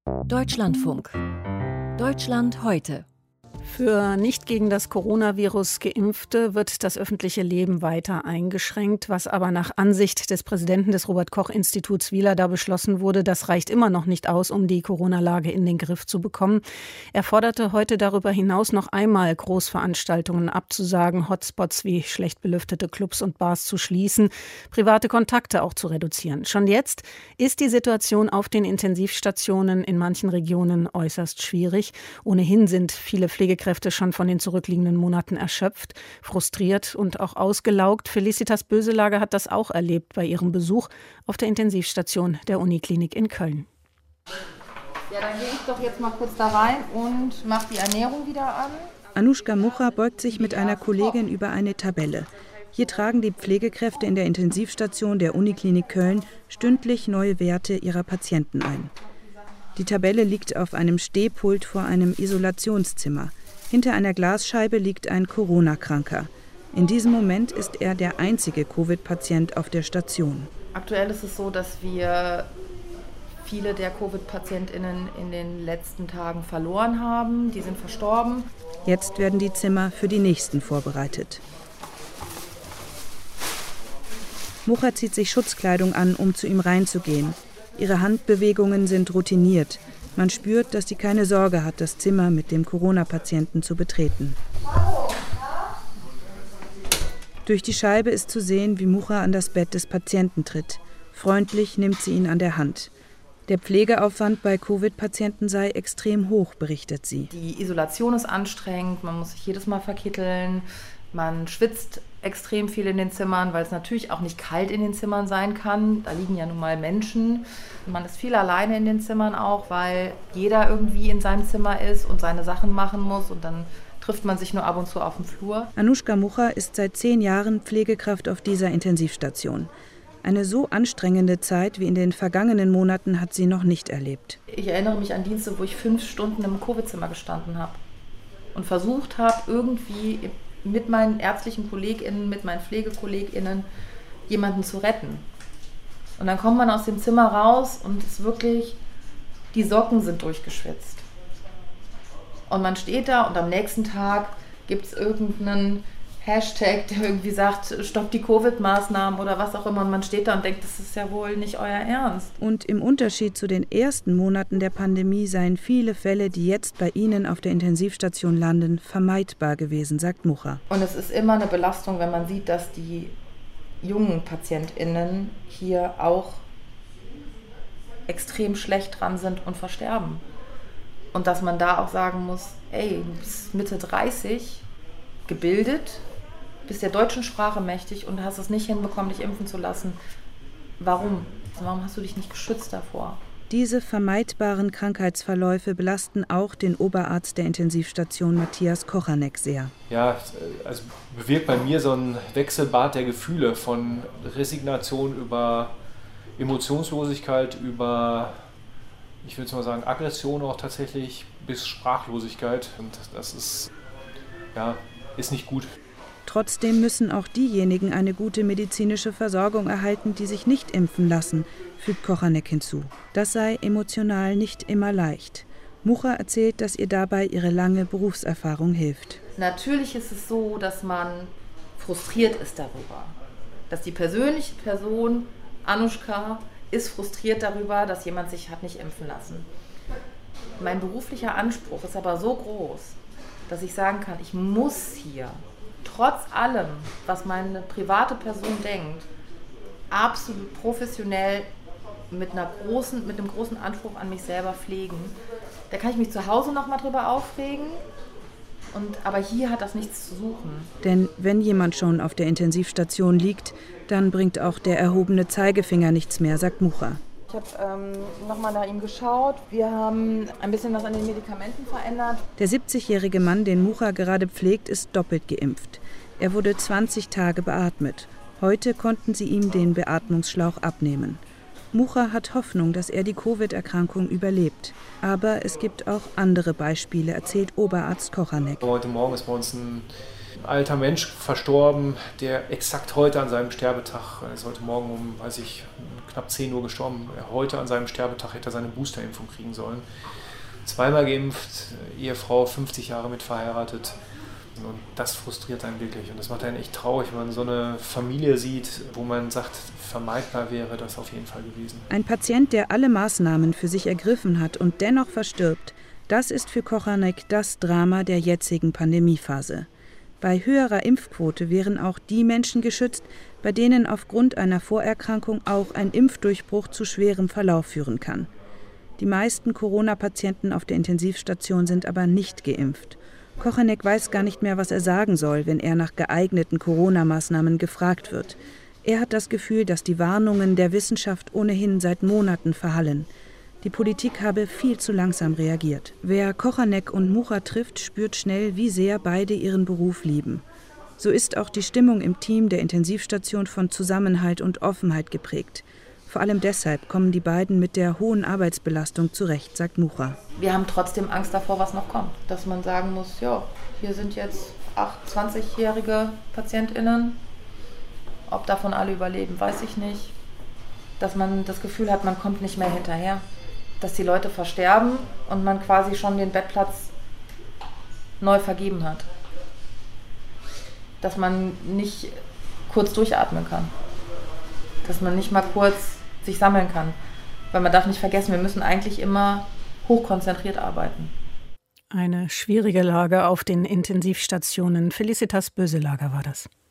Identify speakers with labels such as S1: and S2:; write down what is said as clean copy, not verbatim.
S1: Deutschlandfunk. Deutschland heute.
S2: Für nicht gegen das Coronavirus Geimpfte wird das öffentliche Leben weiter eingeschränkt. Was aber nach Ansicht des Präsidenten des Robert-Koch-Instituts Wieler da beschlossen wurde, das reicht immer noch nicht aus, um die Corona-Lage in den Griff zu bekommen. Er forderte heute darüber hinaus noch einmal, Großveranstaltungen abzusagen, Hotspots wie schlecht belüftete Clubs und Bars zu schließen, private Kontakte auch zu reduzieren. Schon jetzt ist die Situation auf den Intensivstationen in manchen Regionen äußerst schwierig. Ohnehin sind viele Pflegekräfte schon von den zurückliegenden Monaten erschöpft, frustriert und auch ausgelaugt. Felicitas Böselager hat das auch erlebt bei ihrem Besuch auf der Intensivstation der Uniklinik in Köln.
S3: Ja, dann gehe ich doch jetzt mal kurz da rein und mache die Ernährung wieder an.
S4: Anushka Mucha beugt sich mit einer Kollegin über eine Tabelle. Hier tragen die Pflegekräfte in der Intensivstation der Uniklinik Köln stündlich neue Werte ihrer Patienten ein. Die Tabelle liegt auf einem Stehpult vor einem Isolationszimmer. Hinter einer Glasscheibe liegt ein Corona-Kranker. In diesem Moment ist er der einzige Covid-Patient auf der Station.
S3: Aktuell ist es so, dass wir viele der Covid-PatientInnen in den letzten Tagen verloren haben. Die sind verstorben.
S4: Jetzt werden die Zimmer für die nächsten vorbereitet. Mucha zieht sich Schutzkleidung an, um zu ihm reinzugehen. Ihre Handbewegungen sind routiniert. Man spürt, dass sie keine Sorge hat, das Zimmer mit dem Corona-Patienten zu betreten. Durch die Scheibe ist zu sehen, wie Mucha an das Bett des Patienten tritt. Freundlich nimmt sie ihn an der Hand. Der Pflegeaufwand bei Covid-Patienten sei extrem hoch, berichtet sie.
S3: Die Isolation ist anstrengend, man muss sich jedes Mal verkitteln. Man schwitzt extrem viel in den Zimmern, weil es natürlich auch nicht kalt in den Zimmern sein kann. Da liegen ja nun mal Menschen. Man ist viel alleine in den Zimmern auch, weil jeder irgendwie in seinem Zimmer ist und seine Sachen machen muss. Und dann trifft man sich nur ab und zu auf dem Flur.
S4: Anushka Mucha ist seit 10 Jahren Pflegekraft auf dieser Intensivstation. Eine so anstrengende Zeit wie in den vergangenen Monaten hat sie noch nicht erlebt.
S3: Ich erinnere mich an Dienste, wo ich 5 Stunden im Covid-Zimmer gestanden habe und versucht habe, irgendwie mit meinen ärztlichen KollegInnen, mit meinen PflegekollegInnen jemanden zu retten. Und dann kommt man aus dem Zimmer raus und es ist wirklich, die Socken sind durchgeschwitzt. Und man steht da und am nächsten Tag gibt es irgendeinen Hashtag, der irgendwie sagt, stoppt die Covid-Maßnahmen oder was auch immer. Und man steht da und denkt, das ist ja wohl nicht euer Ernst.
S4: Und im Unterschied zu den ersten Monaten der Pandemie seien viele Fälle, die jetzt bei Ihnen auf der Intensivstation landen, vermeidbar gewesen, sagt Mucha.
S3: Und es ist immer eine Belastung, wenn man sieht, dass die jungen PatientInnen hier auch extrem schlecht dran sind und versterben. Und dass man da auch sagen muss, ey, du bist Mitte 30, gebildet, bist der deutschen Sprache mächtig und hast es nicht hinbekommen, dich impfen zu lassen. Warum? Warum hast du dich nicht geschützt davor?
S4: Diese vermeidbaren Krankheitsverläufe belasten auch den Oberarzt der Intensivstation Matthias Kochanek sehr.
S5: Ja, also bewirkt bei mir so ein Wechselbad der Gefühle von Resignation über Emotionslosigkeit, über, ich würde mal sagen, Aggression auch tatsächlich bis Sprachlosigkeit. Und das ist, ja, ist nicht gut.
S4: Trotzdem müssen auch diejenigen eine gute medizinische Versorgung erhalten, die sich nicht impfen lassen, fügt Kochanek hinzu. Das sei emotional nicht immer leicht. Mucha erzählt, dass ihr dabei ihre lange Berufserfahrung hilft.
S3: Natürlich ist es so, dass man frustriert ist darüber. Dass die persönliche Person, Anushka, ist frustriert darüber, dass jemand sich hat nicht impfen lassen. Mein beruflicher Anspruch ist aber so groß, dass ich sagen kann, ich muss hier, trotz allem, was meine private Person denkt, absolut professionell mit einem großen Anspruch an mich selber pflegen. Da kann ich mich zu Hause noch mal drüber aufregen, aber hier hat das nichts zu suchen.
S4: Denn wenn jemand schon auf der Intensivstation liegt, dann bringt auch der erhobene Zeigefinger nichts mehr, sagt Mucha.
S3: Ich habe nochmal nach ihm geschaut. Wir haben ein bisschen was an den Medikamenten verändert.
S4: Der 70-jährige Mann, den Mucha gerade pflegt, ist doppelt geimpft. Er wurde 20 Tage beatmet. Heute konnten sie ihm den Beatmungsschlauch abnehmen. Mucha hat Hoffnung, dass er die Covid-Erkrankung überlebt. Aber es gibt auch andere Beispiele, erzählt Oberarzt Kochanek.
S5: Heute Morgen ist bei uns alter Mensch verstorben, der exakt heute an seinem Sterbetag, er ist heute Morgen um, knapp 10 Uhr gestorben, heute an seinem Sterbetag hätte er seine Boosterimpfung kriegen sollen. 2-mal geimpft, Ehefrau 50 Jahre mit verheiratet. Und das frustriert einen wirklich. Und das macht einen echt traurig, wenn man so eine Familie sieht, wo man sagt, vermeidbar wäre das auf jeden Fall gewesen.
S4: Ein Patient, der alle Maßnahmen für sich ergriffen hat und dennoch verstirbt, das ist für Kochanek das Drama der jetzigen Pandemiephase. Bei höherer Impfquote wären auch die Menschen geschützt, bei denen aufgrund einer Vorerkrankung auch ein Impfdurchbruch zu schwerem Verlauf führen kann. Die meisten Corona-Patienten auf der Intensivstation sind aber nicht geimpft. Kochanek weiß gar nicht mehr, was er sagen soll, wenn er nach geeigneten Corona-Maßnahmen gefragt wird. Er hat das Gefühl, dass die Warnungen der Wissenschaft ohnehin seit Monaten verhallen. Die Politik habe viel zu langsam reagiert. Wer Kochanek und Mucha trifft, spürt schnell, wie sehr beide ihren Beruf lieben. So ist auch die Stimmung im Team der Intensivstation von Zusammenhalt und Offenheit geprägt. Vor allem deshalb kommen die beiden mit der hohen Arbeitsbelastung zurecht, sagt Mucha.
S3: Wir haben trotzdem Angst davor, was noch kommt. Dass man sagen muss, ja, hier sind jetzt 20-jährige PatientInnen. Ob davon alle überleben, weiß ich nicht. Dass man das Gefühl hat, man kommt nicht mehr hinterher. Dass die Leute versterben und man quasi schon den Bettplatz neu vergeben hat. Dass man nicht kurz durchatmen kann. Dass man nicht mal kurz sich sammeln kann. Weil man darf nicht vergessen, wir müssen eigentlich immer hochkonzentriert arbeiten.
S2: Eine schwierige Lage auf den Intensivstationen. Felicitas Böselager war das.